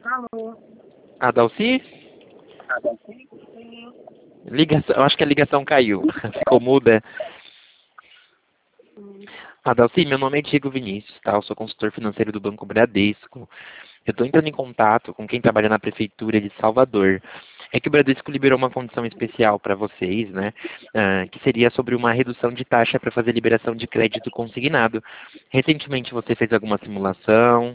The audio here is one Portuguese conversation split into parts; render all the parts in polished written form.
Alô? Adalci? Sim. Ligação, eu acho que a ligação caiu. Ficou muda. Adalci, meu nome é Diego Vinícius, tá? Eu sou consultor financeiro do Banco Bradesco. Eu estou entrando em contato com quem trabalha na Prefeitura de Salvador. É que o Bradesco liberou uma condição especial para vocês, né? Que seria sobre uma redução de taxa para fazer liberação de crédito consignado. Recentemente você fez alguma simulação?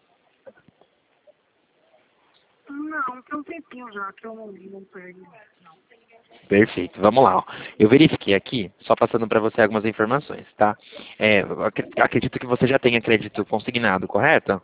Não, tem um tempinho já que eu não pego. Perfeito, vamos lá. Ó. Eu verifiquei aqui, só passando para você algumas informações, tá? Eu acredito que você já tenha crédito consignado, correto?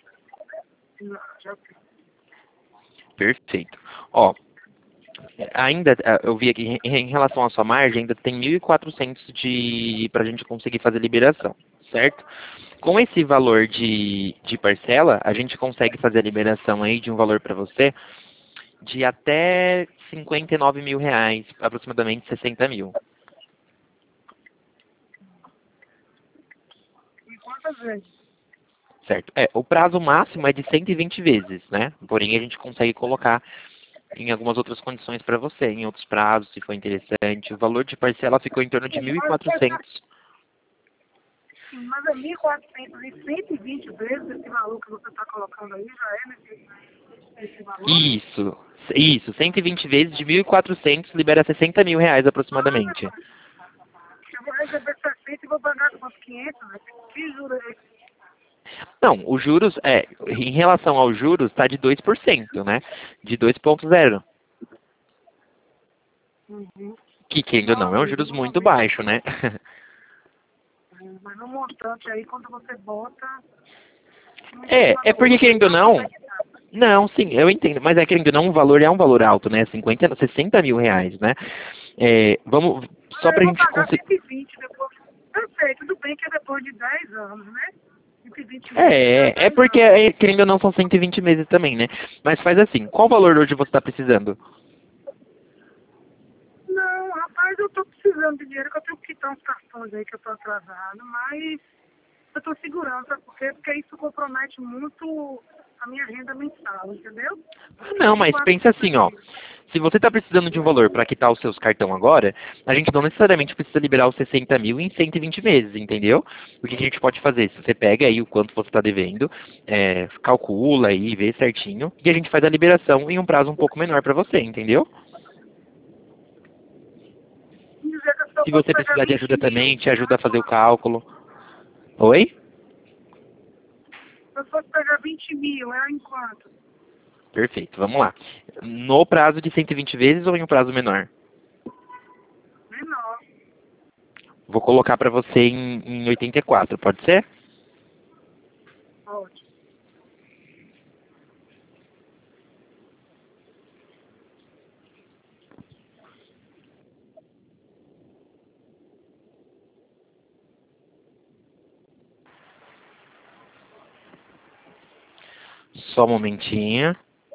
Já tem. Perfeito. Ó, ainda, eu vi aqui, em relação à sua margem, ainda tem 1.400 para a gente conseguir fazer liberação, certo? Com esse valor de parcela, a gente consegue fazer a liberação aí de um valor para você de até 59 mil reais, aproximadamente 60 mil. E quantas vezes? Certo. O prazo máximo é de 120 vezes, né? Porém, a gente consegue colocar em algumas outras condições para você, em outros prazos, se for interessante. O valor de parcela ficou em torno de 1.400. Sim, mas é 1.400 e 120 vezes esse valor que você está colocando aí, já é nesse valor? Isso, 120 vezes de 1.400 libera 60 mil reais aproximadamente. Eu vou receber 60 e vou pagar quantos? 500, né? Que juro é esse? Não, os juros, em relação aos juros, está de 2%, né? De 2,0. Uhum. Que, ainda Não, não, é um amigo, juros no muito momento. baixo, né? Mas no montante aí, quando você bota, não É porque conta. querendo ou não, não, sim, eu entendo, mas querendo ou não, o valor é um valor alto, né? 60 mil reais, né? Vamos, só Eu pra vou gente pagar conseguir. 120 depois. Eu sei, tudo bem que é depois de 10 anos, né? 120 vezes dá É 10 porque, anos. querendo ou não, são 120 meses também, né? Mas faz assim, qual valor hoje você está precisando? Não, rapaz, eu tô precisando de dinheiro, que eu tenho que quitar uns cartões aí que eu tô atrasado, mas eu tô segurando, sabe por quê? Porque isso compromete muito a minha renda mensal, entendeu? Não, Por mas enquanto pensa eu assim, ó. preciso. Se você está precisando de um valor para quitar os seus cartão agora, a gente não necessariamente precisa liberar os 60 mil em 120 meses, entendeu? O que a gente pode fazer? Se você pega aí o quanto você está devendo, calcula aí, vê certinho, e a gente faz a liberação em um prazo um pouco menor para você, entendeu? Me dizer que eu Se posso você pegar precisar de 20 ajuda mil, também, te ajuda a tá? fazer o cálculo. Oi? Eu posso pegar 20 mil, é enquanto? Perfeito, vamos lá. No prazo de 120 vezes ou em um prazo menor? Menor. Vou colocar para você em 84, pode ser? Pode. Só um momentinho.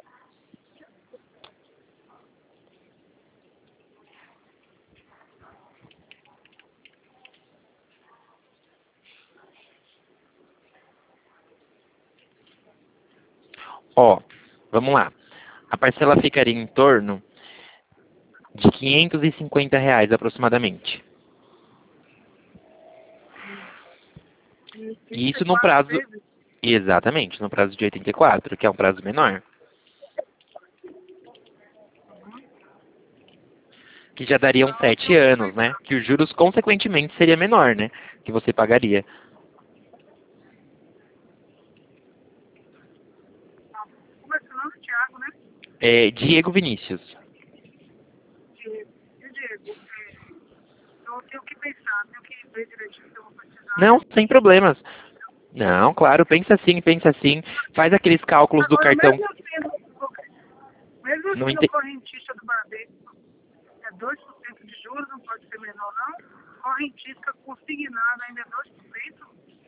Ó, vamos lá. A parcela ficaria em torno de 550 reais aproximadamente. E E isso no 34 prazo, vezes? exatamente, no prazo de 84, que é um prazo menor. Que já dariam Não, eu 7 tenho que anos, né? pensar. Que os juros, consequentemente, seria menor, né? Que você pagaria. Conversando, Thiago, né? Diego Vinícius. Diego, eu tenho que pensar, tenho que ver direitinho se eu vou precisar Não, sem realmente. problemas. Não, claro, pensa assim, pensa assim. Faz aqueles cálculos do Agora, cartão. mesmo Não assim no ente... correntista do Bradesco, é 2% de juros, não pode ser menor não. Correntista consignada ainda é 2%.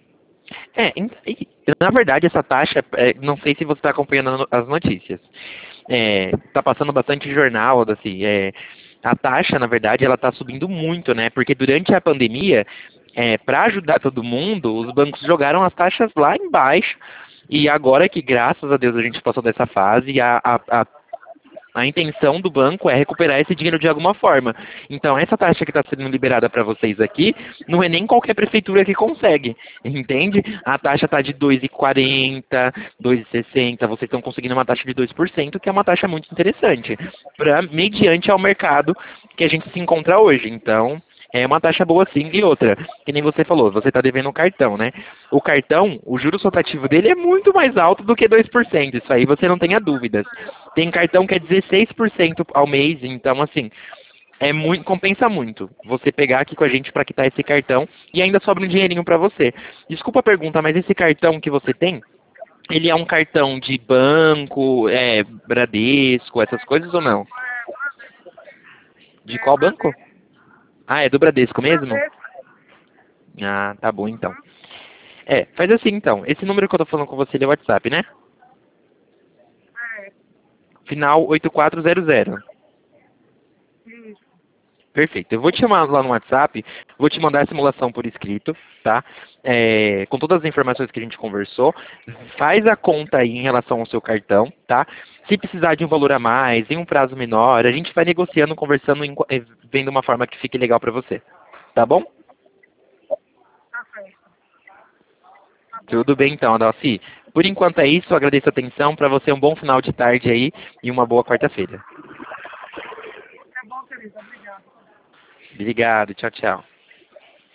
Na verdade, essa taxa, não sei se você está acompanhando as notícias. Está passando bastante jornal, assim, a taxa, na verdade, ela está subindo muito, né? Porque durante a pandemia, para ajudar todo mundo, os bancos jogaram as taxas lá embaixo E agora que, graças a Deus, a gente passou dessa fase, a intenção do banco é recuperar esse dinheiro de alguma forma. Então, essa taxa que está sendo liberada para vocês aqui, não é nem qualquer prefeitura que consegue, entende? A taxa está de 2,40, 2,60, vocês estão conseguindo uma taxa de 2%, que é uma taxa muito interessante, mediante ao mercado que a gente se encontra hoje. Então, é uma taxa boa sim. E outra, que nem você falou, você está devendo um cartão, né? O cartão, o juros rotativo dele é muito mais alto do que 2%. Isso aí você não tenha dúvidas. Tem cartão que é 16% ao mês, então assim, compensa muito você pegar aqui com a gente para quitar esse cartão e ainda sobra um dinheirinho para você. Desculpa a pergunta, mas esse cartão que você tem, ele é um cartão de banco, Bradesco, essas coisas ou não? De qual banco? Ah, é do Bradesco mesmo? Ah, tá bom então. Faz assim então. Esse número que eu tô falando com você, ele é WhatsApp, né? É, Final 8400. isso. Perfeito. Eu vou te chamar lá no WhatsApp, vou te mandar a simulação por escrito, tá? Com todas as informações que a gente conversou. Faz a conta aí em relação ao seu cartão, tá? Se precisar de um valor a mais, em um prazo menor, a gente vai negociando, conversando, vendo uma forma que fique legal para você. Tá bom? Tá certo. Tudo bem então, Adalci. Por enquanto é isso, agradeço a atenção. Para você um bom final de tarde aí e uma boa quarta-feira. Tá bom, querida. Obrigada. Obrigado, tchau, tchau.